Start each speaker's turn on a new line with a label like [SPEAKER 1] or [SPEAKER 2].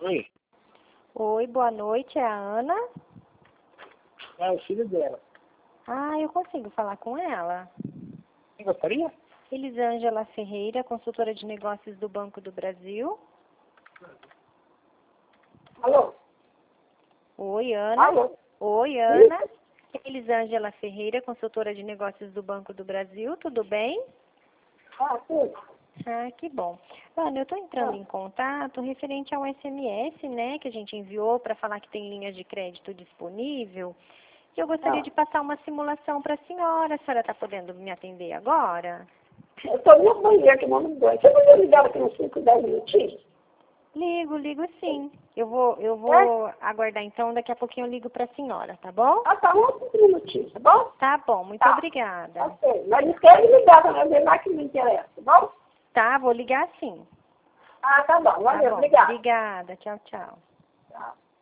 [SPEAKER 1] Oi,
[SPEAKER 2] Oi, boa noite, é a Ana?
[SPEAKER 1] é o filho dela.
[SPEAKER 2] Ah, eu consigo falar com ela.
[SPEAKER 1] Você gostaria?
[SPEAKER 2] Elisângela Ferreira, consultora de negócios do Banco do Brasil.
[SPEAKER 1] Alô?
[SPEAKER 2] Oi, Ana.
[SPEAKER 1] Alô?
[SPEAKER 2] Oi, Ana. Elisângela Ferreira, consultora de negócios do Banco do Brasil, tudo bem?
[SPEAKER 1] Ah, tudo.
[SPEAKER 2] Ah, que bom. Ana, eu estou entrando em contato referente ao SMS, né, que a gente enviou para falar que tem linha de crédito disponível. E eu gostaria de passar uma simulação para a senhora. A senhora está podendo me atender agora?
[SPEAKER 1] Eu estou no banheiro tomando banho. Você poderia ligar aqui uns 5, 10 minutinhos?
[SPEAKER 2] Ligo sim. Eu vou aguardar então, daqui a pouquinho eu ligo para a senhora, tá bom?
[SPEAKER 1] Ah, tá, uns 5 minutinhos, tá bom?
[SPEAKER 2] Tá bom, muito
[SPEAKER 1] Tá.
[SPEAKER 2] obrigada.
[SPEAKER 1] Ok, mas esquece de ligar para ver lá que me interessa, tá bom?
[SPEAKER 2] Tá, vou ligar sim.
[SPEAKER 1] Ah, tá bom,
[SPEAKER 2] Tá
[SPEAKER 1] valeu,
[SPEAKER 2] bom,
[SPEAKER 1] obrigada.
[SPEAKER 2] obrigada. Tchau, tchau.
[SPEAKER 1] Tchau.